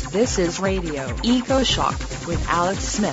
This is Radio Eco Shock with Alex Smith.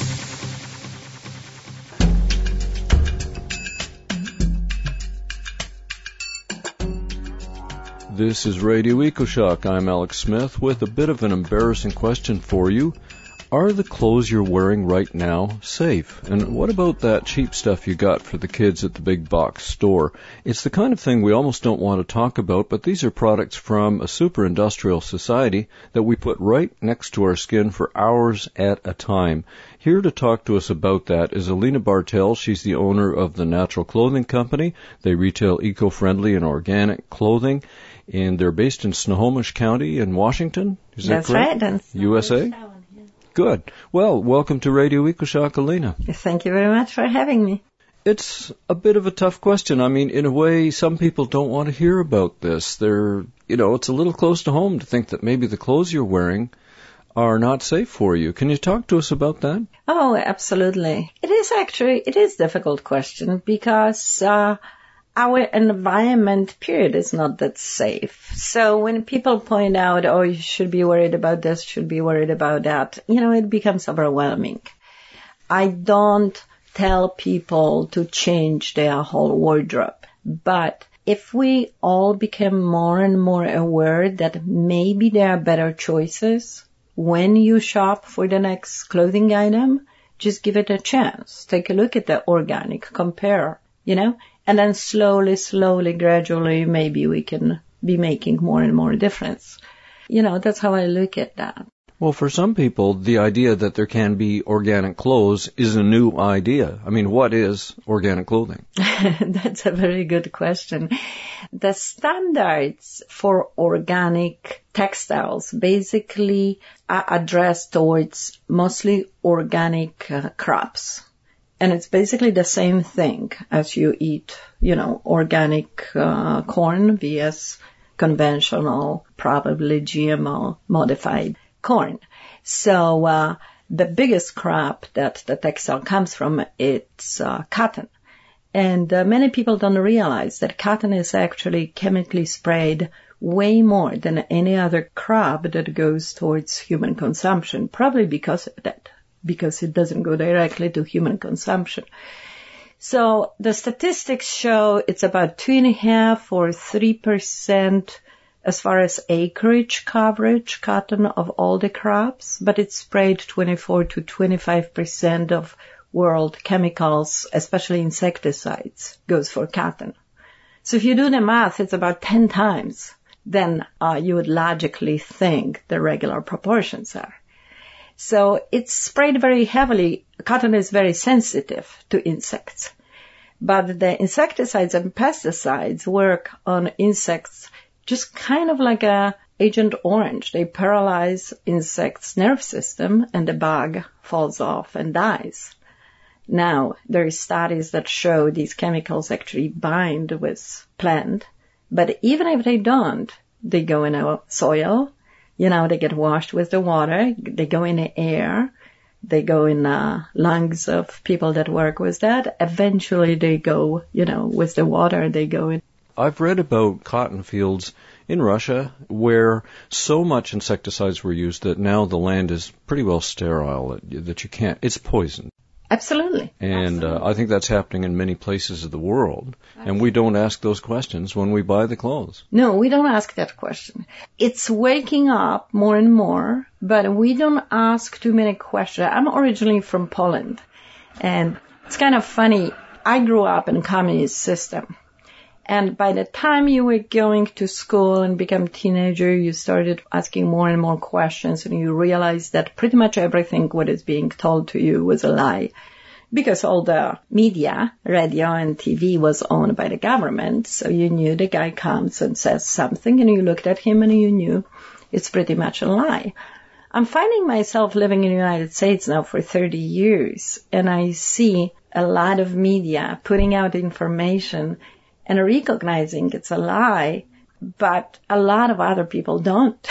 This is Radio EcoShock. I'm Alex Smith with a bit of an embarrassing question for you. Are the clothes you're wearing right now safe? And what about that cheap stuff you got for the kids at the big box store? It's the kind of thing we almost don't want to talk about, but these are products from a super-industrial society that we put right next to our skin for hours at a time. Here to talk to us about that is Alina Bartel. She's the owner of the Natural Clothing Company. They retail eco-friendly and organic clothing, and they're based in Snohomish County in Washington. Is that correct? That's right. USA? Good. Well, welcome to Radio EcoShock, Alina. Thank you very much for having me. It's a bit of a tough question. I mean, in a way, some people don't want to hear about this. It's a little close to home to think that maybe the clothes you're wearing are not safe for you. Can you talk to us about that? Oh, absolutely. It is a difficult question because our environment, period, is not that safe. So when people point out, oh, you should be worried about this, should be worried about that, it becomes overwhelming. I don't tell people to change their whole wardrobe. But if we all become more and more aware that maybe there are better choices when you shop for the next clothing item, just give it a chance. Take a look at the organic, compare, and then slowly, gradually, maybe we can be making more and more difference. That's how I look at that. Well, for some people, the idea that there can be organic clothes is a new idea. I mean, what is organic clothing? That's a very good question. The standards for organic textiles basically are addressed towards mostly organic crops. And it's basically the same thing as you eat, organic corn vs conventional, probably GMO modified corn. So the biggest crop that the textile comes from, it's cotton. And many people don't realize that cotton is actually chemically sprayed way more than any other crop that goes towards human consumption, probably because of that. Because it doesn't go directly to human consumption. So the statistics show it's about 2.5 or 3% as far as acreage coverage, cotton, of all the crops, but it's sprayed 24 to 25% of world chemicals, especially insecticides, goes for cotton. So if you do the math, it's about 10 times than you would logically think the regular proportions are. So it's sprayed very heavily. Cotton is very sensitive to insects. But the insecticides and pesticides work on insects just kind of like Agent Orange. They paralyze insects' nerve system and the bug falls off and dies. Now, there are studies that show these chemicals actually bind with plant. But even if they don't, they go in our soil. They get washed with the water, they go in the air, they go in lungs of people that work with that. Eventually they go, with the water, they go in. I've read about cotton fields in Russia where so much insecticides were used that now the land is pretty well sterile, that you can't, it's poisoned. Absolutely. And I think that's happening in many places of the world. Absolutely. And we don't ask those questions when we buy the clothes. No, we don't ask that question. It's waking up more and more, but we don't ask too many questions. I'm originally from Poland. And it's kind of funny. I grew up in a communist system. And by the time you were going to school and become a teenager, you started asking more and more questions, and you realized that pretty much everything what is being told to you was a lie. Because all the media, radio and TV was owned by the government, so you knew the guy comes and says something, and you looked at him and you knew it's pretty much a lie. I'm finding myself living in the United States now for 30 years, and I see a lot of media putting out information and recognizing it's a lie, but a lot of other people don't.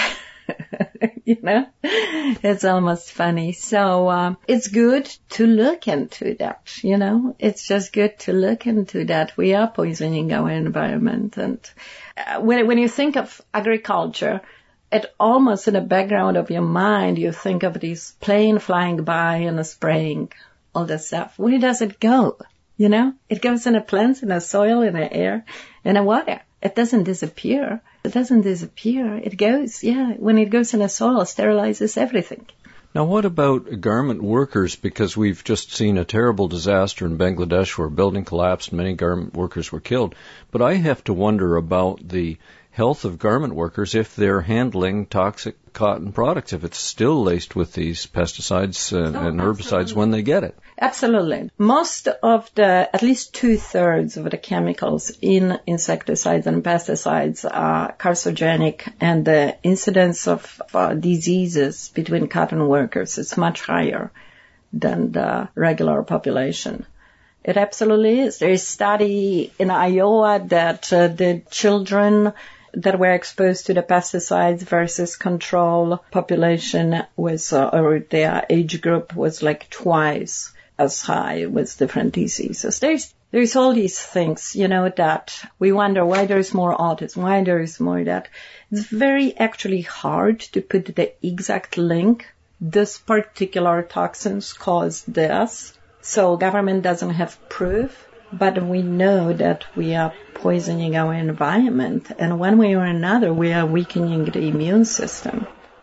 It's almost funny. So it's good to look into that, It's just good to look into that. We are poisoning our environment. And when you think of agriculture, it almost in the background of your mind, you think of this plane flying by and spraying all that stuff. Where does it go? You know, it goes in the plants, in the soil, in the air, in the water. It doesn't disappear. It doesn't disappear. It goes, when it goes in the soil, it sterilizes everything. Now, what about garment workers? Because we've just seen a terrible disaster in Bangladesh where a building collapsed and many garment workers were killed. But I have to wonder about the health of garment workers if they're handling toxic cotton products, if it's still laced with these pesticides and herbicides when they get it. Absolutely. Most of at least 2/3 of the chemicals in insecticides and pesticides are carcinogenic, and the incidence of diseases between cotton workers is much higher than the regular population. It absolutely is. There is a study in Iowa that the children that were exposed to the pesticides versus control population was, or their age group was like twice as high with different diseases. There's all these things, that we wonder why there's more autism, why there's more that. It's very actually hard to put the exact link. This particular toxins cause this. So government doesn't have proof, but we know that we are poisoning our environment, and one way or another we are weakening the immune system.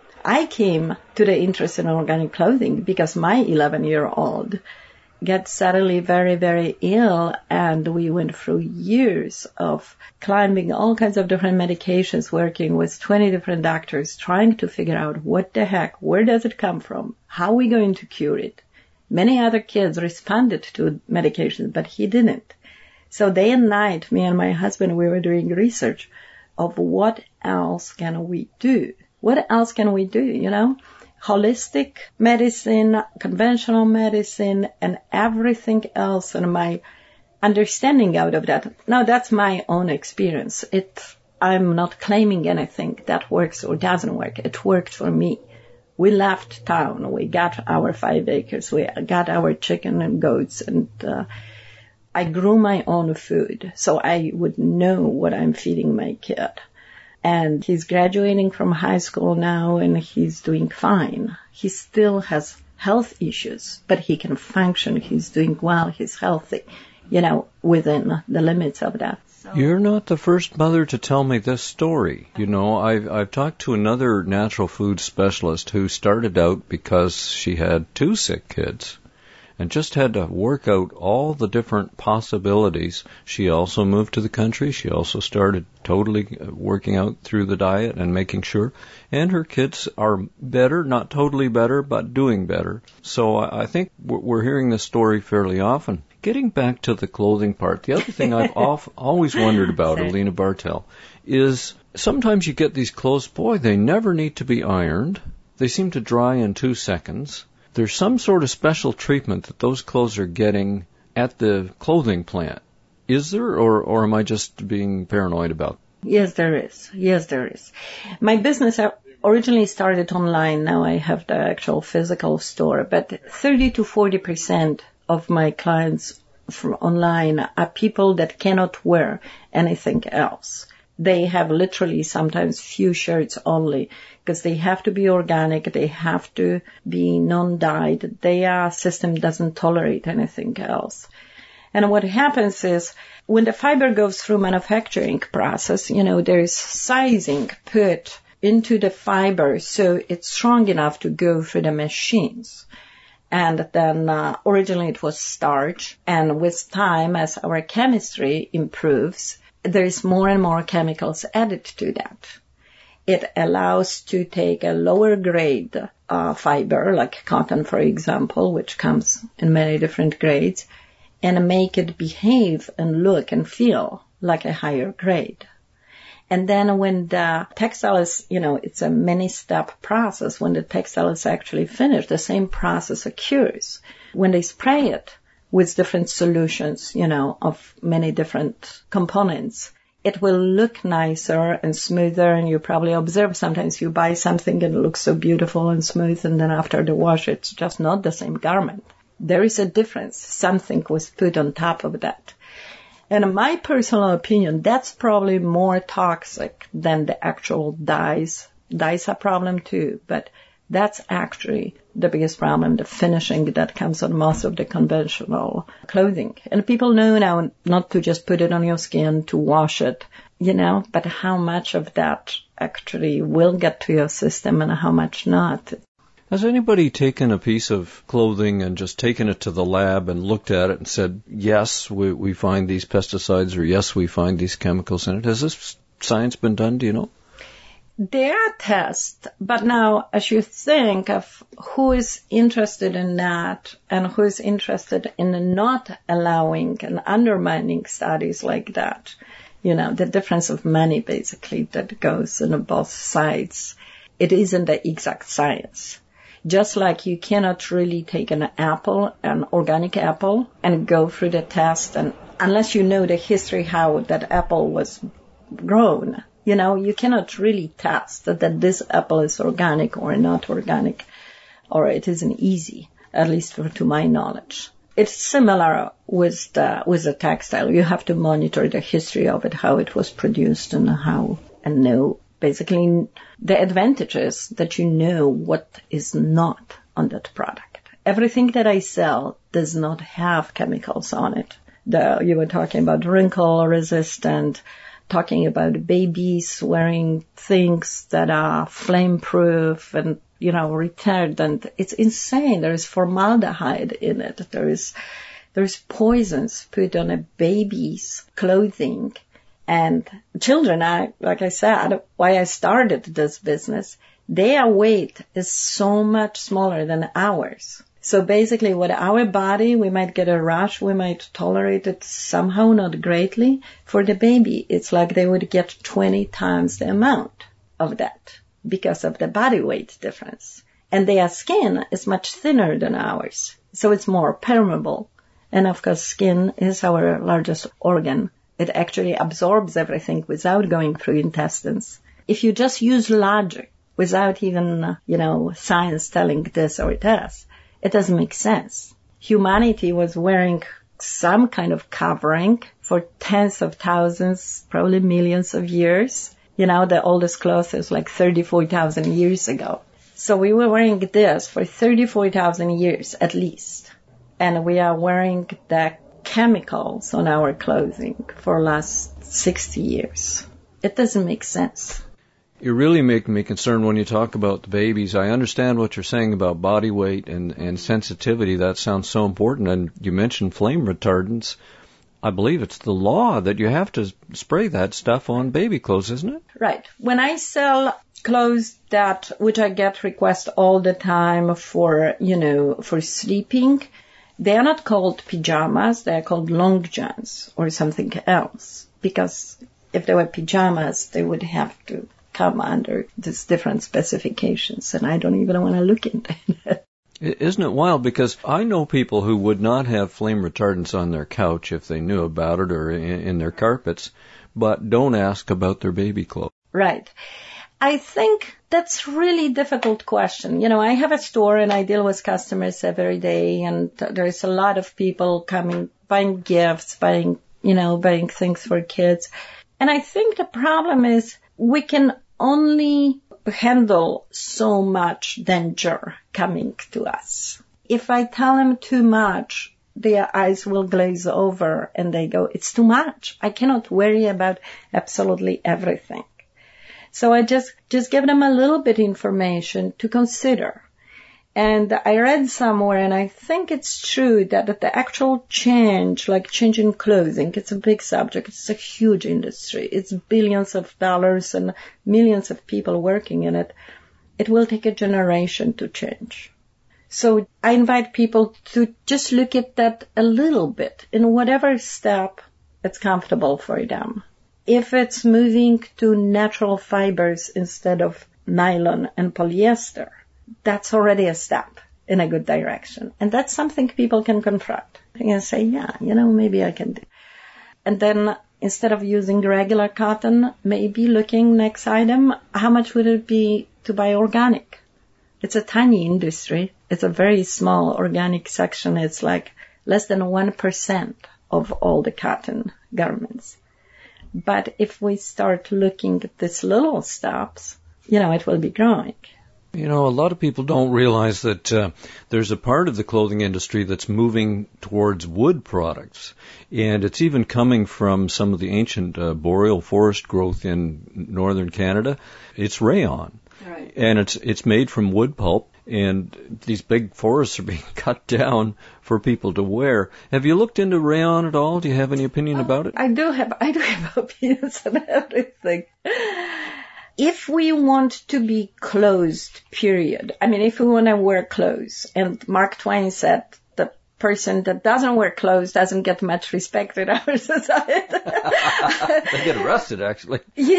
I came to the interest in organic clothing because my 11-year-old got suddenly very, very ill, and we went through years of climbing all kinds of different medications, working with 20 different doctors, trying to figure out what the heck, where does it come from, how are we going to cure it. Many other kids responded to medications, but he didn't. So day and night, me and my husband, we were doing research of what else can we do? What else can we do, Holistic medicine, conventional medicine, and everything else, and my understanding out of that. Now, that's my own experience. I'm not claiming anything that works or doesn't work. It worked for me. We left town. We got our 5 acres. We got our chicken and goats, and I grew my own food, so I would know what I'm feeding my kid. And he's graduating from high school now, and he's doing fine. He still has health issues, but he can function. He's doing well. He's healthy, within the limits of that. You're not the first mother to tell me this story. I've talked to another natural food specialist who started out because she had 2 sick kids and just had to work out all the different possibilities. She also moved to the country. She also started totally working out through the diet and making sure. And her kids are better, not totally better, but doing better. So I think we're hearing this story fairly often. Getting back to the clothing part, the other thing I've always wondered about, Alina Bartel, is sometimes you get these clothes, they never need to be ironed. They seem to dry in 2 seconds. There's some sort of special treatment that those clothes are getting at the clothing plant. Is there, or am I just being paranoid about it? Yes, there is. Yes, there is. My business originally started online. Now I have the actual physical store, but 30 to 40% of my clients from online are people that cannot wear anything else. They have literally sometimes few shirts only because they have to be organic. They have to be non-dyed. Their system doesn't tolerate anything else. And what happens is when the fiber goes through manufacturing process, there is sizing put into the fiber so it's strong enough to go through the machines. And then originally it was starch. And with time, as our chemistry improves, there is more and more chemicals added to that. It allows to take a lower grade fiber, like cotton, for example, which comes in many different grades, and make it behave and look and feel like a higher grade. And then when the textile is, it's a many-step process. When the textile is actually finished, the same process occurs. When they spray it with different solutions, of many different components, it will look nicer and smoother. And you probably observe sometimes you buy something and it looks so beautiful and smooth, and then after the wash, it's just not the same garment. There is a difference. Something was put on top of that. And in my personal opinion, that's probably more toxic than the actual dyes That's a problem too, but that's actually the biggest problem, the finishing that comes on most of the conventional clothing. And people know now not to just put it on your skin, to wash it, but how much of that actually will get to your system and how much not. Has anybody taken a piece of clothing and just taken it to the lab and looked at it and said, yes, we find these pesticides, or yes, we find these chemicals in it? Has this science been done, do you know? There are tests, but now as you think of who is interested in that and who is interested in not allowing and undermining studies like that, the difference of money basically that goes on both sides, it isn't the exact science. Just like you cannot really take an apple, an organic apple, and go through the test, and unless you know the history how that apple was grown, you cannot really test that this apple is organic or not organic, or it isn't easy, at least to my knowledge. It's similar with the textile. You have to monitor the history of it, how it was produced, and know. Basically, the advantage is that you know what is not on that product. Everything that I sell does not have chemicals on it. You were talking about wrinkle resistant, talking about babies wearing things that are flame proof and, retardant. It's insane. There is formaldehyde in it. There's poisons put on a baby's clothing. And children, like I said, why I started this business, their weight is so much smaller than ours. So basically with our body, we might get a rash, we might tolerate it somehow, not greatly. For the baby, it's like they would get 20 times the amount of that because of the body weight difference. And their skin is much thinner than ours, so it's more permeable. And of course, skin is our largest organ. It actually absorbs everything without going through intestines. If you just use logic without even, science telling this or that, it doesn't make sense. Humanity was wearing some kind of covering for tens of thousands, probably millions of years. The oldest cloth is like 34,000 years ago. So we were wearing this for 34,000 years at least. And we are wearing the chemicals on our clothing for the last 60 years. It doesn't make sense. You really make me concerned when you talk about the babies. I understand what you're saying about body weight and sensitivity. That sounds so important. And you mentioned flame retardants. I believe it's the law that you have to spray that stuff on baby clothes, isn't it? Right. When I sell clothes which I get requests all the time for sleeping, they are not called pajamas, they are called long johns or something else. Because if they were pajamas, they would have to come under these different specifications, and I don't even want to look into it. Isn't it wild? Because I know people who would not have flame retardants on their couch if they knew about it, or in their carpets, but don't ask about their baby clothes. Right. I think that's really difficult question. I have a store and I deal with customers every day, and there's a lot of people coming, buying gifts, buying things for kids. And I think the problem is we can only handle so much danger coming to us. If I tell them too much, their eyes will glaze over and they go, it's too much. I cannot worry about absolutely everything. So I just give them a little bit information to consider. And I read somewhere, and I think it's true, that the actual change, like changing clothing, it's a big subject. It's a huge industry. It's billions of dollars and millions of people working in it. It will take a generation to change. So I invite people to just look at that a little bit in whatever step it's comfortable for them. If it's moving to natural fibers instead of nylon and polyester, that's already a step in a good direction. And that's something people can confront. They can say, yeah, maybe I can do. And then instead of using regular cotton, maybe looking next item, how much would it be to buy organic? It's a tiny industry. It's a very small organic section. It's like less than 1% of all the cotton garments. But if we start looking at these little steps, it will be growing. You know, a lot of people don't realize that there's a part of the clothing industry that's moving towards wood products. And it's even coming from some of the ancient boreal forest growth in northern Canada. It's rayon. Right. And it's made from wood pulp. And these big forests are being cut down for people to wear. Have you looked into rayon at all? Do you have any opinion about it? I do have opinions on everything. If we want to be closed, period. I mean, if we want to wear clothes, and Mark Twain said, the person that doesn't wear clothes doesn't get much respect in our society. They get arrested, actually.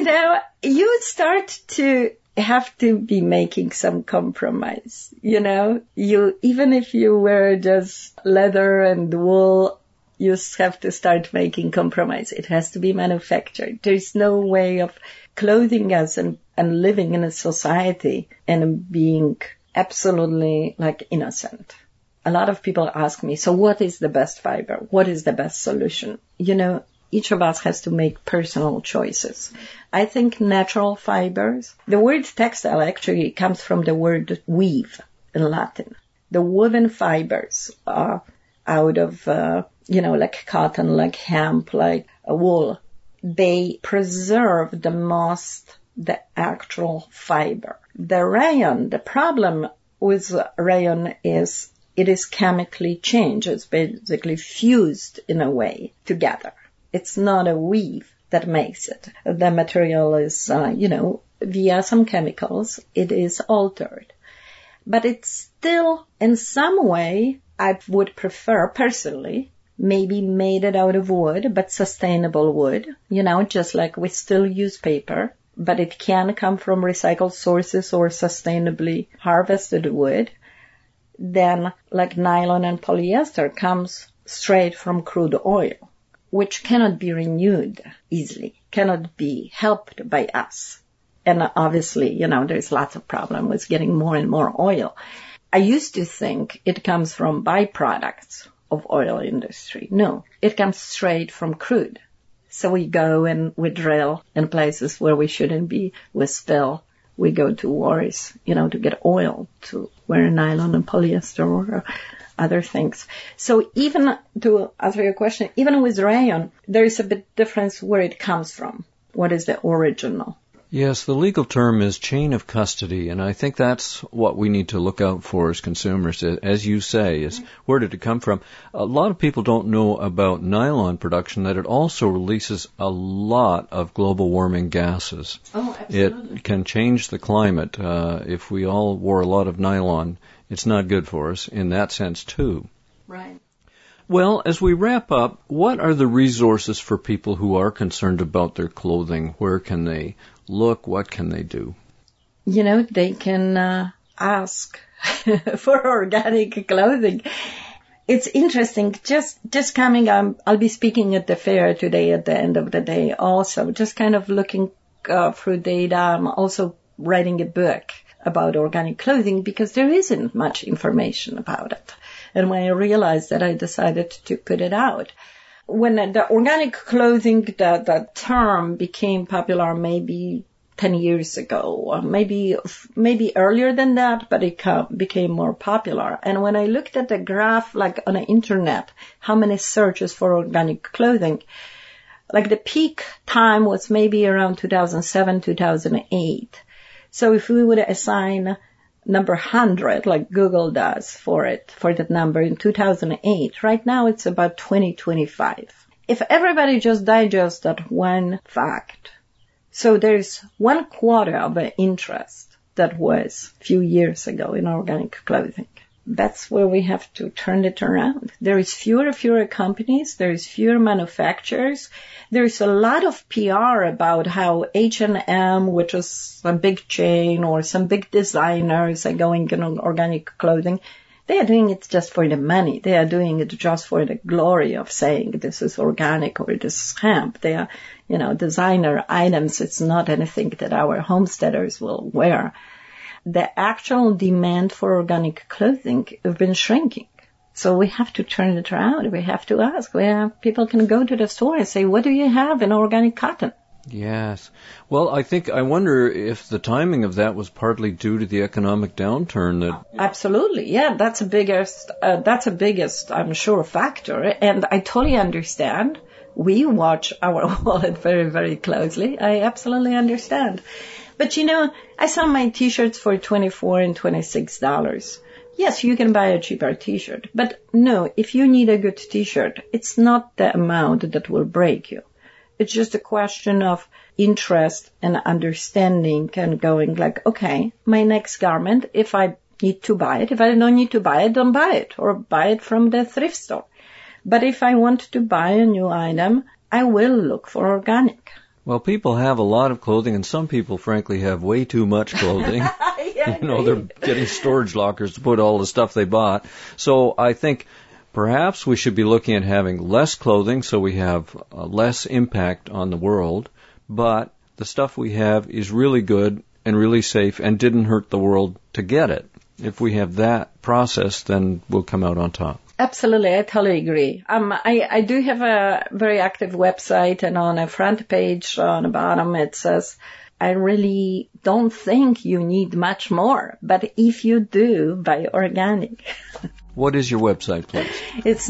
You start to have to be making some compromise. Even if you wear just leather and wool, you have to start making compromise. It has to be manufactured. There's no way of clothing us and living in a society and being absolutely innocent. A lot of people ask me, so what is the best fiber? What is the best solution? Each of us has to make personal choices. I think natural fibers, the word textile actually comes from the word weave in Latin. The woven fibers are out of, like cotton, like hemp, like wool. They preserve the actual fiber. The rayon, the problem with rayon is it is chemically changed. It's basically fused in a way together. It's not a weave that makes it. The material is, via some chemicals, it is altered. But it's still, in some way, I would prefer personally, maybe made it out of wood, but sustainable wood, just like we still use paper, but it can come from recycled sources or sustainably harvested wood. Then, like nylon and polyester comes straight from crude oil, which cannot be renewed easily, cannot be helped by us. And obviously, there's lots of problem with getting more and more oil. I used to think it comes from byproducts of oil industry. No, it comes straight from crude. So we go and we drill in places where we shouldn't be. We spill. We go to wars, to get oil to wear nylon and polyester or other things. So even to answer your question, even with rayon, there is a bit difference where it comes from. What is the original? Yes, the legal term is chain of custody, and I think that's what we need to look out for as consumers, as you say, is where did it come from? A lot of people don't know about nylon production, that it also releases a lot of global warming gases. Oh, absolutely. It can change the climate. If we all wore a lot of nylon, it's not good for us in that sense, too. Right. Well, as we wrap up, what are the resources for people who are concerned about their clothing? Where can they look? What can they do? They can ask for organic clothing. It's interesting. Just coming, I'll be speaking at the fair today at the end of the day also, just kind of looking through data. I'm also writing a book about organic clothing because there isn't much information about it. And when I realized that, I decided to put it out. When the organic clothing, the term became popular maybe 10 years ago, or maybe earlier than that, but it became more popular. And when I looked at the graph, like on the internet, how many searches for organic clothing, like the peak time was maybe around 2007, 2008. So if we would assign number 100, like Google does for that number in 2008, right now it's about 2025. If everybody just digests that one fact, so there's 1/4 of the interest that was a few years ago in organic clothing. That's where we have to turn it around. There is fewer companies. There is fewer manufacturers. There is a lot of PR about how H&M, which is a big chain, or some big designers are going in organic clothing. They are doing it just for the money. They are doing it just for the glory of saying this is organic or this is hemp. They are, designer items. It's not anything that our homesteaders will wear. The actual demand for organic clothing has been shrinking. So we have to turn it around. We have to ask where people can go to the store and say, what do you have in organic cotton? Yes. Well, I wonder if the timing of that was partly due to the economic downturn that... Absolutely. Yeah, that's a biggest, I'm sure, factor. And I totally understand. We watch our wallet very, very closely. I absolutely understand. But I sell my t-shirts for $24 and $26. Yes, you can buy a cheaper t-shirt. But no, if you need a good t-shirt, it's not the amount that will break you. It's just a question of interest and understanding and going like, okay, my next garment, if I need to buy it, if I don't need to buy it, don't buy it, or buy it from the thrift store. But if I want to buy a new item, I will look for organic. Well, people have a lot of clothing, and some people, frankly, have way too much clothing. They're getting storage lockers to put all the stuff they bought. So I think perhaps we should be looking at having less clothing so we have less impact on the world, but the stuff we have is really good and really safe and didn't hurt the world to get it. If we have that process, then we'll come out on top. Absolutely, I totally agree. I do have a very active website, and on a front page on the bottom it says, I really don't think you need much more, but if you do, buy organic. What is your website, please? It's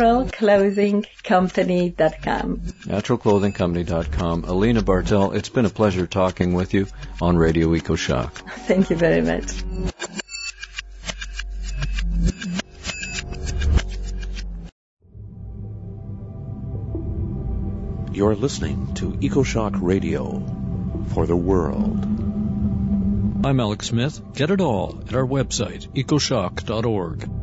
naturalclothingcompany.com. Naturalclothingcompany.com. Alina Bartel, it's been a pleasure talking with you on Radio EcoShock. Thank you very much. You're listening to EcoShock Radio for the world. I'm Alex Smith. Get it all at our website, ecoshock.org.